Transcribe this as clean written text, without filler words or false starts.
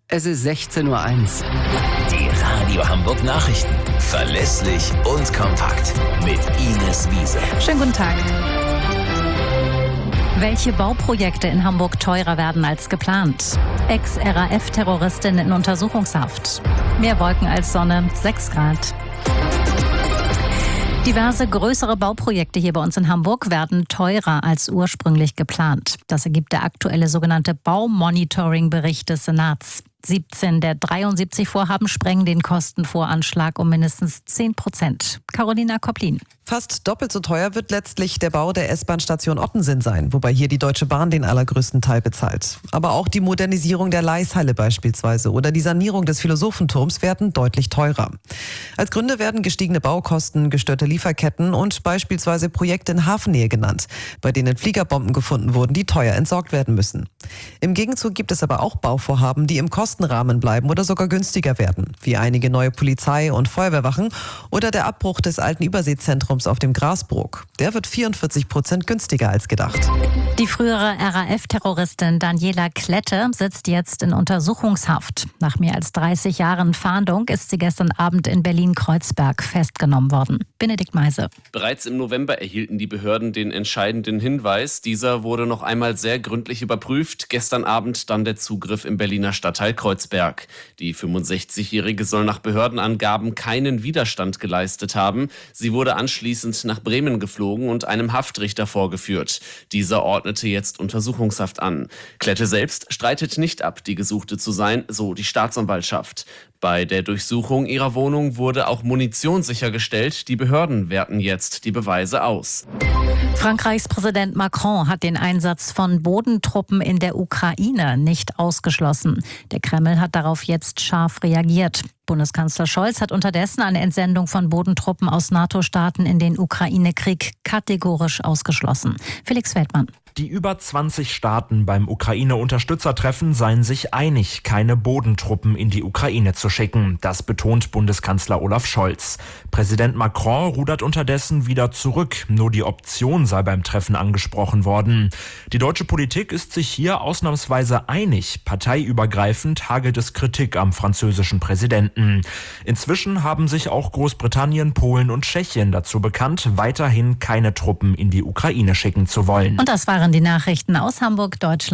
Es ist 16:01 Uhr. Die Radio Hamburg Nachrichten. Verlässlich und kompakt. Mit Ines Wiese. Schönen guten Tag. Welche Bauprojekte in Hamburg teurer werden als geplant? Ex-RAF-Terroristin in Untersuchungshaft. Mehr Wolken als Sonne, 6 Grad. Diverse größere Bauprojekte hier bei uns in Hamburg werden teurer als ursprünglich geplant. Das ergibt der aktuelle sogenannte Baumonitoring-Bericht des Senats. 17 der 73 Vorhaben sprengen den Kostenvoranschlag um mindestens 10%. Carolina Kopplin. Fast doppelt so teuer wird letztlich der Bau der S-Bahn-Station Ottensen sein, wobei hier die Deutsche Bahn den allergrößten Teil bezahlt. Aber auch die Modernisierung der Leishalle beispielsweise oder die Sanierung des Philosophenturms werden deutlich teurer. Als Gründe werden gestiegene Baukosten, gestörte Lieferketten und beispielsweise Projekte in Hafennähe genannt, bei denen Fliegerbomben gefunden wurden, die teuer entsorgt werden müssen. Im Gegenzug gibt es aber auch Bauvorhaben, die im Kostenrahmen bleiben oder sogar günstiger werden, wie einige neue Polizei- und Feuerwehrwachen oder der Abbruch des alten Überseezentrums auf dem Grasbrook. Der wird 44% günstiger als gedacht. Die frühere RAF-Terroristin Daniela Klette sitzt jetzt in Untersuchungshaft. Nach mehr als 30 Jahren Fahndung ist sie gestern Abend in Berlin-Kreuzberg festgenommen worden. Benedikt Meise. Bereits im November erhielten die Behörden den entscheidenden Hinweis. Dieser wurde noch einmal sehr gründlich überprüft. Gestern Abend dann der Zugriff im Berliner Stadtteil Kreuzberg. Die 65-Jährige soll nach Behördenangaben keinen Widerstand geleistet haben. Sie wurde anschließend nach Bremen geflogen und einem Haftrichter vorgeführt. Dieser ordnete jetzt Untersuchungshaft an. Klette selbst streitet nicht ab, die Gesuchte zu sein, so die Staatsanwaltschaft. Bei der Durchsuchung ihrer Wohnung wurde auch Munition sichergestellt. Die Behörden werten jetzt die Beweise aus. Frankreichs Präsident Macron hat den Einsatz von Bodentruppen in der Ukraine nicht ausgeschlossen. Der Kreml hat darauf jetzt scharf reagiert. Bundeskanzler Scholz hat unterdessen eine Entsendung von Bodentruppen aus NATO-Staaten in den Ukraine-Krieg kategorisch ausgeschlossen. Felix Feldmann. Die über 20 Staaten beim Ukraine-Unterstützertreffen seien sich einig, keine Bodentruppen in die Ukraine zu schicken. Das betont Bundeskanzler Olaf Scholz. Präsident Macron rudert unterdessen wieder zurück. Nur die Option sei beim Treffen angesprochen worden. Die deutsche Politik ist sich hier ausnahmsweise einig. Parteiübergreifend hagelt es Kritik am französischen Präsidenten. Inzwischen haben sich auch Großbritannien, Polen und Tschechien dazu bekannt, weiterhin keine Truppen in die Ukraine schicken zu wollen. Und das waren die Nachrichten aus Hamburg, Deutschland.